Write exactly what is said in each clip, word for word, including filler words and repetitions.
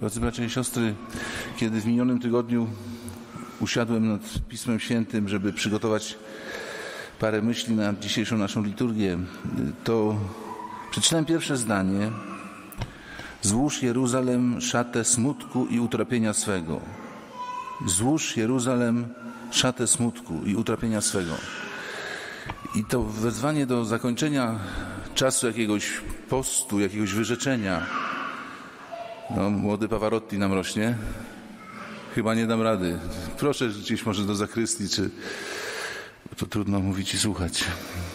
Drodzy bracia i siostry, kiedy w minionym tygodniu usiadłem nad Pismem Świętym, żeby przygotować parę myśli na dzisiejszą naszą liturgię, to przeczytałem pierwsze zdanie: złóż Jeruzalem szatę smutku i utrapienia swego. Złóż Jeruzalem szatę smutku i utrapienia swego. I to wezwanie do zakończenia czasu jakiegoś postu, jakiegoś wyrzeczenia. No, młody Pavarotti nam rośnie. Chyba nie dam rady. Proszę gdzieś może do zakrystii, czy to trudno mówić i słuchać.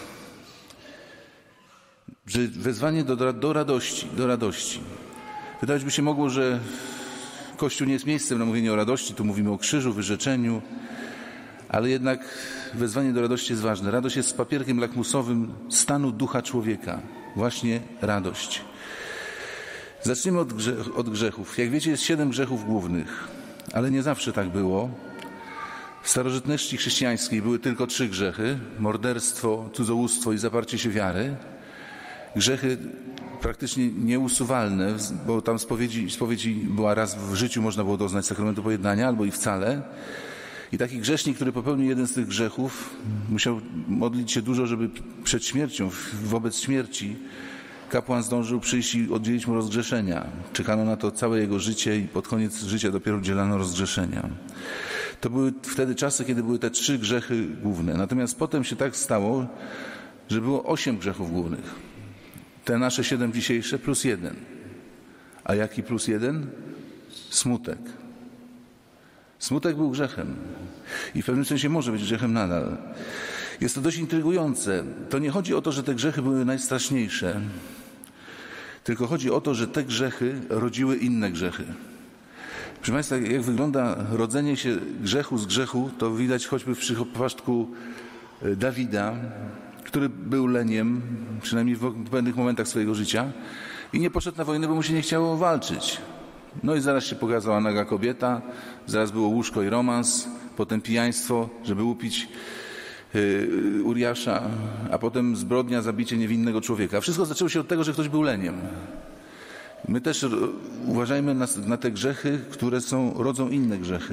Wezwanie do, do radości, do radości. Wydawać by się mogło, że Kościół nie jest miejscem na mówienie o radości. Tu mówimy o krzyżu, wyrzeczeniu, ale jednak wezwanie do radości jest ważne. Radość jest papierkiem lakmusowym stanu ducha człowieka. Właśnie radość. Zacznijmy od, grzech, od grzechów. Jak wiecie, jest siedem grzechów głównych, ale nie zawsze tak było. W starożytności chrześcijańskiej były tylko trzy grzechy: morderstwo, cudzołóstwo i zaparcie się wiary. Grzechy praktycznie nieusuwalne, bo tam spowiedzi, spowiedzi była raz w życiu, można było doznać sakramentu pojednania, albo i wcale. I taki grzesznik, który popełnił jeden z tych grzechów, musiał modlić się dużo, żeby przed śmiercią, wobec śmierci, kapłan zdążył przyjść i oddzielić mu rozgrzeszenia. Czekano na to całe jego życie i pod koniec życia dopiero udzielano rozgrzeszenia. To były wtedy czasy, kiedy były te trzy grzechy główne. Natomiast potem się tak stało, że było osiem grzechów głównych. Te nasze siedem dzisiejsze plus jeden. A jaki plus jeden? Smutek. Smutek był grzechem. I w pewnym sensie może być grzechem nadal. Jest to dość intrygujące. To nie chodzi o to, że te grzechy były najstraszniejsze, tylko chodzi o to, że te grzechy rodziły inne grzechy. Proszę Państwa, jak wygląda rodzenie się grzechu z grzechu, to widać choćby w przypadku Dawida, który był leniem, przynajmniej w pewnych momentach swojego życia, i nie poszedł na wojnę, bo mu się nie chciało walczyć. No i zaraz się pokazała naga kobieta, zaraz było łóżko i romans, potem pijaństwo, żeby upić Uriasza, a potem zbrodnia, zabicie niewinnego człowieka. Wszystko zaczęło się od tego, że ktoś był leniem. My też uważajmy na, na te grzechy, które są, rodzą inne grzechy.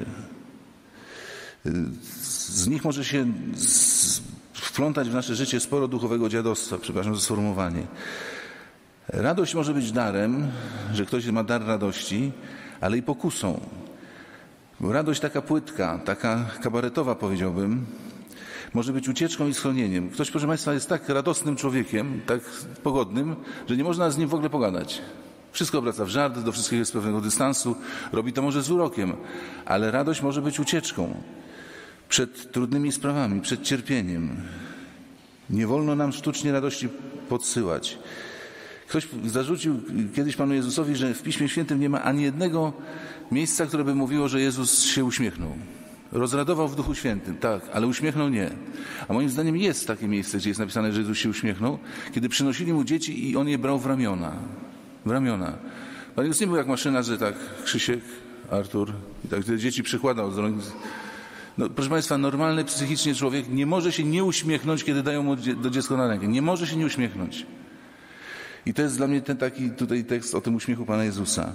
Z nich może się z, wplątać w nasze życie sporo duchowego dziadostwa, przepraszam za sformułowanie. Radość może być darem, że ktoś ma dar radości, ale i pokusą. Bo radość taka płytka, taka kabaretowa, powiedziałbym, może być ucieczką i schronieniem. Ktoś, proszę Państwa, jest tak radosnym człowiekiem, tak pogodnym, że nie można z nim w ogóle pogadać. Wszystko obraca w żart, do wszystkiego jest pewnego dystansu. Robi to może z urokiem, ale radość może być ucieczką przed trudnymi sprawami, przed cierpieniem. Nie wolno nam sztucznie radości podsyłać. Ktoś zarzucił kiedyś Panu Jezusowi, że w Piśmie Świętym nie ma ani jednego miejsca, które by mówiło, że Jezus się uśmiechnął. Rozradował w Duchu Świętym, tak, ale uśmiechnął nie. A moim zdaniem jest takie miejsce, gdzie jest napisane, że Jezus się uśmiechnął, kiedy przynosili mu dzieci i on je brał w ramiona. W ramiona. Pan Jezus nie był jak maszyna, że tak Krzysiek, Artur, i tak te dzieci przykładał. No, proszę Państwa, normalny psychicznie człowiek nie może się nie uśmiechnąć, kiedy dają mu do dziecko na rękę. Nie może się nie uśmiechnąć. I to jest dla mnie ten taki tutaj tekst o tym uśmiechu Pana Jezusa.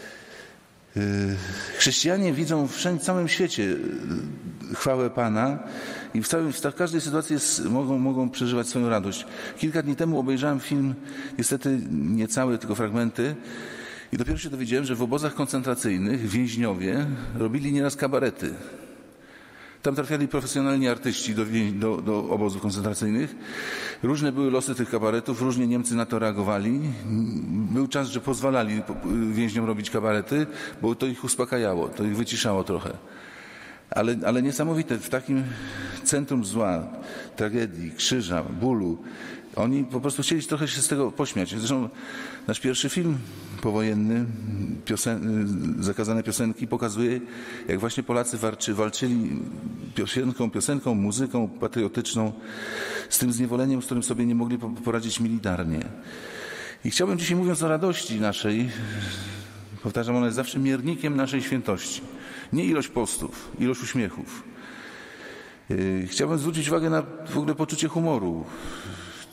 Chrześcijanie widzą w całym świecie chwałę Pana i w, całym, w każdej sytuacji jest, mogą, mogą przeżywać swoją radość. Kilka dni temu obejrzałem film, niestety nie cały, tylko fragmenty, i dopiero się dowiedziałem, że w obozach koncentracyjnych więźniowie robili nieraz kabarety. Tam trafiali profesjonalni artyści do, do, do obozów koncentracyjnych. Różne były losy tych kabaretów, różnie Niemcy na to reagowali. Był czas, że pozwalali więźniom robić kabarety, bo to ich uspokajało, to ich wyciszało trochę. Ale, ale niesamowite, w takim centrum zła, tragedii, krzyża, bólu, oni po prostu chcieli trochę się z tego pośmiać. Zresztą nasz pierwszy film powojenny, piosen- Zakazane piosenki, pokazuje, jak właśnie Polacy walczy, walczyli piosenką, piosenką, muzyką patriotyczną z tym zniewoleniem, z którym sobie nie mogli poradzić militarnie. I chciałbym dzisiaj, mówiąc o radości naszej, powtarzam, ona jest zawsze miernikiem naszej świętości. Nie ilość postów, ilość uśmiechów. Chciałbym zwrócić uwagę na w ogóle poczucie humoru.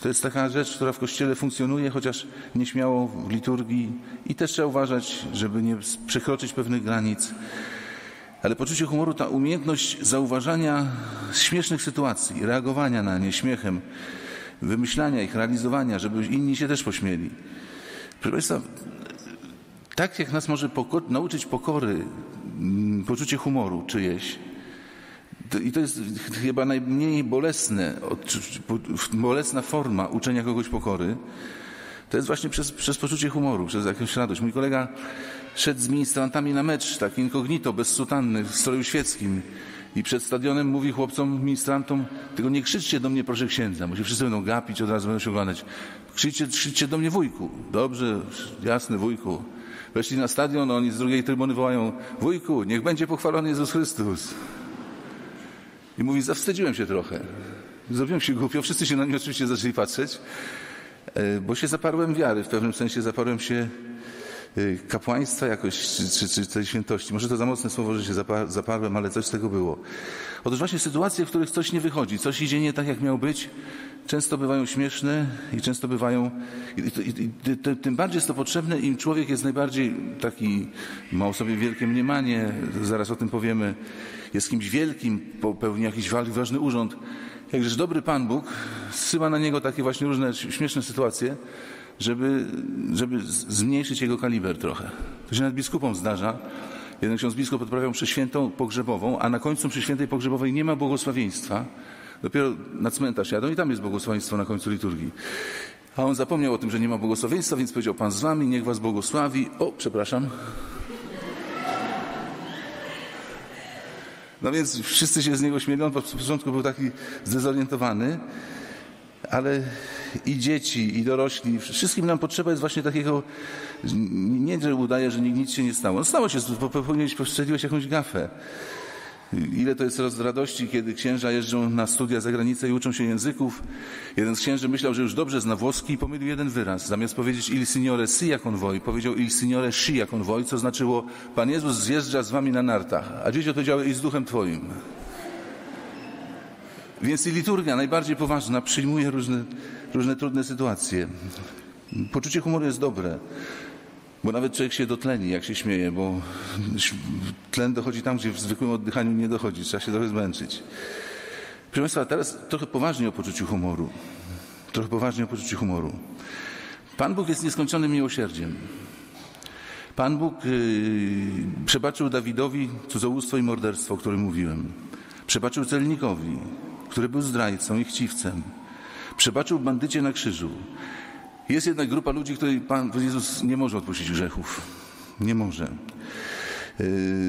To jest taka rzecz, która w Kościele funkcjonuje, chociaż nieśmiało w liturgii i też trzeba uważać, żeby nie przekroczyć pewnych granic. Ale poczucie humoru, ta umiejętność zauważania śmiesznych sytuacji, reagowania na nie śmiechem, wymyślania ich, realizowania, żeby inni się też pośmieli. Proszę Państwa, tak jak nas może poko- nauczyć pokory, poczucie humoru czyjeś, to, i to jest chyba najmniej bolesne, bolesna forma uczenia kogoś pokory, to jest właśnie przez, przez poczucie humoru, przez jakąś radość. Mój kolega szedł z ministrantami na mecz, tak incognito, bez sutanny, w stroju świeckim i przed stadionem mówi chłopcom, ministrantom, tylko nie krzyczcie do mnie, proszę księdza, bo się wszyscy będą gapić, od razu będą się oglądać. Krzyczcie, krzyczcie do mnie, wujku. Dobrze, jasne, wujku. Weszli na stadion, oni z drugiej trybuny wołają, wujku, niech będzie pochwalony Jezus Chrystus. I mówi, zawstydziłem się trochę. Zrobiłem się głupio, wszyscy się na mnie oczywiście zaczęli patrzeć, bo się zaparłem wiary, w pewnym sensie zaparłem się kapłaństwa jakoś, czy, czy, czy tej świętości. Może to za mocne słowo, że się zaparłem, ale coś z tego było. Otóż właśnie sytuacje, w których coś nie wychodzi, coś idzie nie tak, jak miało być, często bywają śmieszne i często bywają... I, i, i, i, tym bardziej jest to potrzebne, im człowiek jest najbardziej taki, ma o sobie wielkie mniemanie, zaraz o tym powiemy, jest kimś wielkim, pełni jakiś ważny urząd. Jakżeż dobry Pan Bóg zsyła na niego takie właśnie różne śmieszne sytuacje, żeby, żeby zmniejszyć jego kaliber trochę. To się nawet biskupom zdarza. Jeden ksiądz biskup odprawiał mszę świętą pogrzebową, a na końcu mszy świętej pogrzebowej nie ma błogosławieństwa. Dopiero na cmentarz jadą i tam jest błogosławieństwo na końcu liturgii. A on zapomniał o tym, że nie ma błogosławieństwa, więc powiedział, Pan z wami, niech was błogosławi. O, przepraszam. No więc wszyscy się z niego śmieli. On po początku był taki zdezorientowany, ale i dzieci, i dorośli, wszystkim nam potrzeba jest właśnie takiego, nie, że udaje, że nic się nie stało. No stało się, popełniłeś, postrzeliłeś jakąś gafę. Ile to jest roz radości, kiedy księża jeżdżą na studia za granicę i uczą się języków. Jeden z księży myślał, że już dobrze zna włoski i pomylił jeden wyraz. Zamiast powiedzieć il signore sia convoi, powiedział il signore scia convoi, co znaczyło Pan Jezus zjeżdża z wami na nartach, a dzieci odpowiedziały i z duchem twoim. Więc i liturgia najbardziej poważna przyjmuje różne, różne trudne sytuacje. Poczucie humoru jest dobre, bo nawet człowiek się dotleni, jak się śmieje, bo tlen dochodzi tam, gdzie w zwykłym oddychaniu nie dochodzi. Trzeba się trochę zmęczyć. Proszę Państwa, teraz trochę poważnie o poczuciu humoru. Trochę poważnie o poczuciu humoru. Pan Bóg jest nieskończonym miłosierdziem. Pan Bóg yy, przebaczył Dawidowi cudzołóstwo i morderstwo, o którym mówiłem. Przebaczył celnikowi, który był zdrajcą i chciwcem. Przebaczył bandycie na krzyżu. Jest jednak grupa ludzi, której Pan Jezus nie może odpuścić grzechów. Nie może. Yy,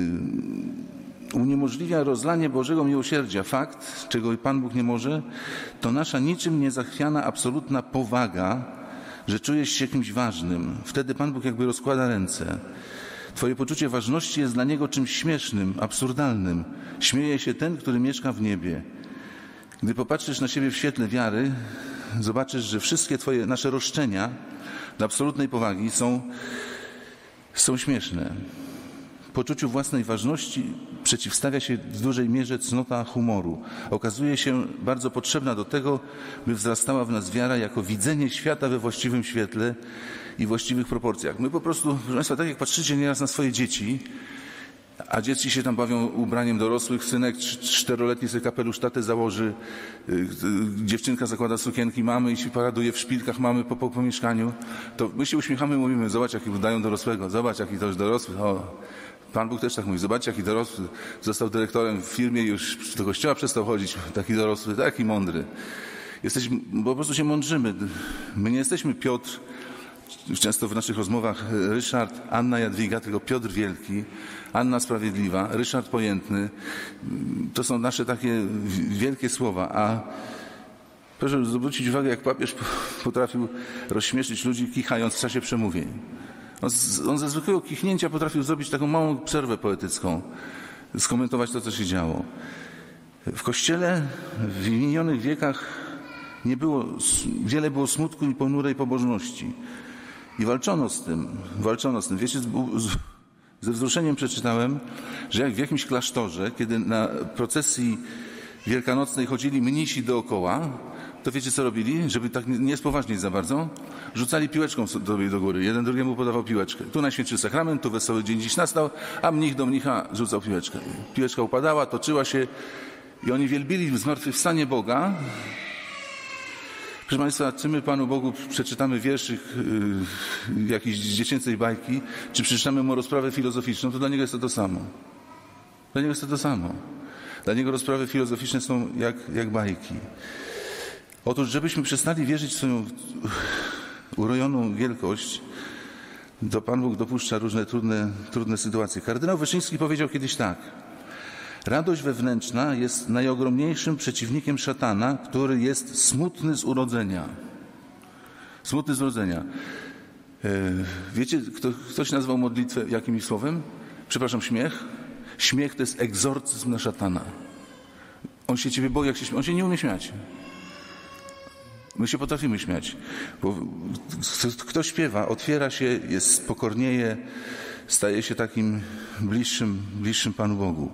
uniemożliwia rozlanie Bożego miłosierdzia. Fakt, czego Pan Bóg nie może, to nasza niczym niezachwiana, absolutna powaga, że czujesz się kimś ważnym. Wtedy Pan Bóg jakby rozkłada ręce. Twoje poczucie ważności jest dla Niego czymś śmiesznym, absurdalnym. Śmieje się ten, który mieszka w niebie. Gdy popatrzysz na siebie w świetle wiary, zobaczysz, że wszystkie Twoje, nasze roszczenia do absolutnej powagi są, są śmieszne. Poczuciu własnej ważności przeciwstawia się w dużej mierze cnota humoru. Okazuje się bardzo potrzebna do tego, by wzrastała w nas wiara jako widzenie świata we właściwym świetle i właściwych proporcjach. My po prostu, proszę Państwa, tak jak patrzycie nieraz na swoje dzieci, a dzieci się tam bawią ubraniem dorosłych, synek czteroletni sobie kapelusz tatę założy, dziewczynka zakłada sukienki mamy i się paraduje w szpilkach mamy po, po, po mieszkaniu, to my się uśmiechamy i mówimy, zobacz jaki udają dorosłego, zobacz jaki to już dorosły, o, Pan Bóg też tak mówi, zobaczcie jaki dorosły, został dyrektorem w firmie i już do kościoła przestał chodzić, taki dorosły, taki mądry. Jesteśmy, po prostu się mądrzymy. My nie jesteśmy Piotr, często w naszych rozmowach Ryszard, Anna Jadwiga, tylko Piotr Wielki, Anna Sprawiedliwa, Ryszard Pojętny. To są nasze takie wielkie słowa. A proszę zwrócić uwagę, jak papież potrafił rozśmieszyć ludzi, kichając w czasie przemówień. On, on ze zwykłego kichnięcia potrafił zrobić taką małą przerwę poetycką, skomentować to, co się działo. W Kościele w minionych wiekach nie było, wiele było smutku i ponurej pobożności. I walczono z tym, walczono z tym. Wiecie, ze wzruszeniem przeczytałem, że jak w jakimś klasztorze, kiedy na procesji wielkanocnej chodzili mnisi dookoła, to wiecie co robili? Żeby tak nie spoważnieć za bardzo, rzucali piłeczką sobie do góry. Jeden drugiemu podawał piłeczkę. Tu Najświętszy Sakrament, tu wesoły dzień dziś nastał, a mnich do mnicha rzucał piłeczkę. Piłeczka upadała, toczyła się i oni wielbili w zmartwychwstanie Boga. Proszę Państwa, czy my Panu Bogu przeczytamy wierszyk yy, jakiejś dziecięcej bajki, czy przeczytamy mu rozprawę filozoficzną, to dla Niego jest to to samo. Dla Niego jest to to samo. Dla Niego rozprawy filozoficzne są jak, jak bajki. Otóż, żebyśmy przestali wierzyć w swoją urojoną wielkość, to Pan Bóg dopuszcza różne trudne, trudne sytuacje. Kardynał Wyszyński powiedział kiedyś tak. Radość wewnętrzna jest najogromniejszym przeciwnikiem szatana, który jest smutny z urodzenia. Smutny z urodzenia. Wiecie, kto, ktoś nazwał modlitwę jakimś słowem? Przepraszam, śmiech? Śmiech to jest egzorcyzm na szatana. On się ciebie boi, jak się śmieje. On się nie umie śmiać. My się potrafimy śmiać. Bo kto śpiewa, otwiera się, jest spokornieje, staje się takim bliższym, bliższym Panu Bogu.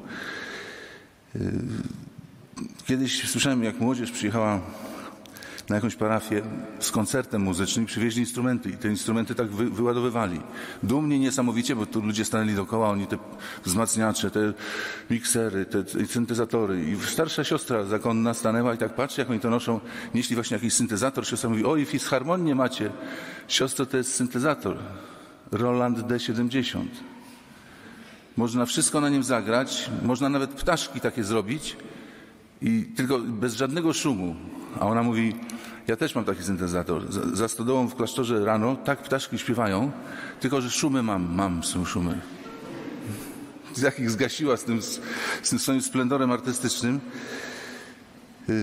Kiedyś słyszałem, jak młodzież przyjechała na jakąś parafię z koncertem muzycznym i przywieźli instrumenty i te instrumenty tak wy, wyładowywali. Dumnie, niesamowicie, bo tu ludzie stanęli dookoła, oni te wzmacniacze, te miksery, te, te syntezatory. I starsza siostra zakonna stanęła i tak patrzy, jak oni to noszą. Nieśli właśnie jakiś syntezator. Siostra mówi, oj, fisharmonię macie. Siostro, to jest syntezator. Roland D siedemdziesiąt. Można wszystko na nim zagrać, można nawet ptaszki takie zrobić i tylko bez żadnego szumu. A ona mówi, ja też mam taki syntezator. Za, za stodołą w klasztorze rano tak ptaszki śpiewają, tylko że szumy mam, mam są szumy. Jak ich zgasiła z tym, z, z tym swoim splendorem artystycznym. Yy,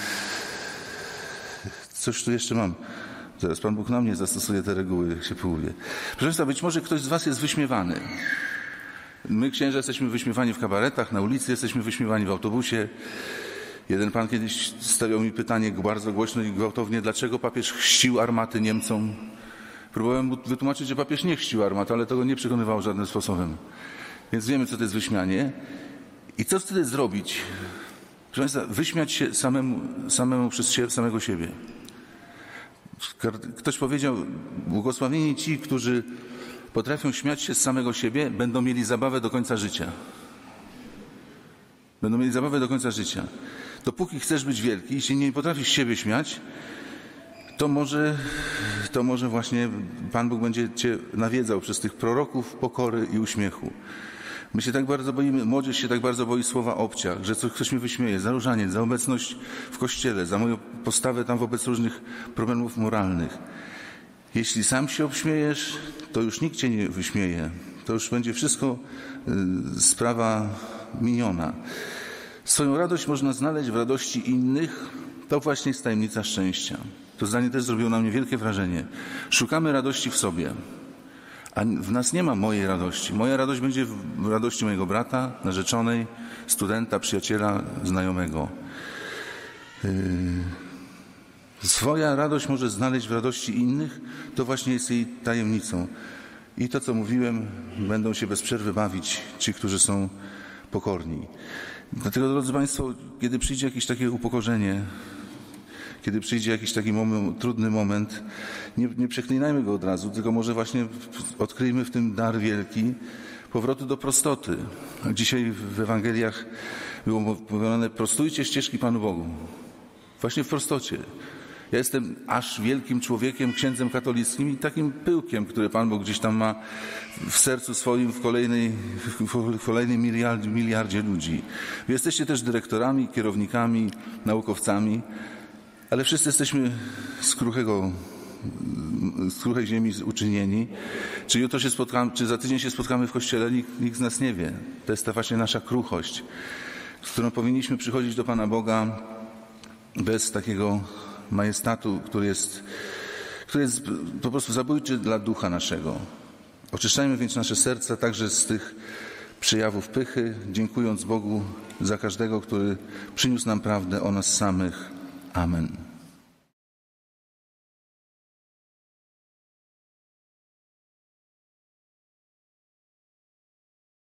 coś tu jeszcze mam. Teraz Pan Bóg na mnie zastosuje te reguły, jak się połowie. Proszę Państwa, być może ktoś z Was jest wyśmiewany. My, księża, jesteśmy wyśmiewani w kabaretach, na ulicy, jesteśmy wyśmiewani w autobusie. Jeden pan kiedyś stawiał mi pytanie bardzo głośno i gwałtownie, dlaczego papież chrzcił armaty Niemcom. Próbowałem mu wytłumaczyć, że papież nie chrzcił armat, ale tego nie przekonywało żadnym sposobem. Więc wiemy, co to jest wyśmianie. I co wtedy zrobić? Proszę Państwa, wyśmiać się samemu, samemu przez się, samego siebie. Ktoś powiedział, błogosławieni ci, którzy potrafią śmiać się z samego siebie, będą mieli zabawę do końca życia. Będą mieli zabawę do końca życia. Dopóki chcesz być wielki i się nie potrafisz siebie śmiać, to może, to może właśnie Pan Bóg będzie cię nawiedzał przez tych proroków pokory i uśmiechu. My się tak bardzo boimy, młodzież się tak bardzo boi słowa obciach, że ktoś mnie wyśmieje, za różaniec, za obecność w kościele, za moją postawę tam wobec różnych problemów moralnych. Jeśli sam się obśmiejesz, to już nikt cię nie wyśmieje. To już będzie wszystko y, sprawa miniona. Swoją radość można znaleźć w radości innych. To właśnie jest tajemnica szczęścia. To zdanie też zrobiło na mnie wielkie wrażenie. Szukamy radości w sobie, a w nas nie ma mojej radości. Moja radość będzie w radości mojego brata, narzeczonej, studenta, przyjaciela, znajomego. Yy... Swoja radość może znaleźć w radości innych. To właśnie jest jej tajemnicą. I to, co mówiłem, będą się bez przerwy bawić ci, którzy są pokorni. Dlatego, drodzy Państwo, kiedy przyjdzie jakieś takie upokorzenie, kiedy przyjdzie jakiś taki moment, trudny moment, nie, nie przeklinajmy go od razu, tylko może właśnie odkryjmy w tym dar wielki powrotu do prostoty. Dzisiaj w Ewangeliach było mówione, prostujcie ścieżki Panu Bogu. Właśnie w prostocie. Ja jestem aż wielkim człowiekiem, księdzem katolickim i takim pyłkiem, który Pan Bóg gdzieś tam ma w sercu swoim w kolejnej, w kolejnej miliardzie, miliardzie ludzi. Wy jesteście też dyrektorami, kierownikami, naukowcami, ale wszyscy jesteśmy z kruchego, z kruchej ziemi uczynieni. Czy jutro się spotkamy, czy za tydzień się spotkamy w kościele, nikt, nikt z nas nie wie. To jest ta właśnie nasza kruchość, z którą powinniśmy przychodzić do Pana Boga bez takiego majestatu, który jest, który jest po prostu zabójczy dla ducha naszego. Oczyszczajmy więc nasze serca także z tych przejawów pychy, dziękując Bogu za każdego, który przyniósł nam prawdę o nas samych. Amen.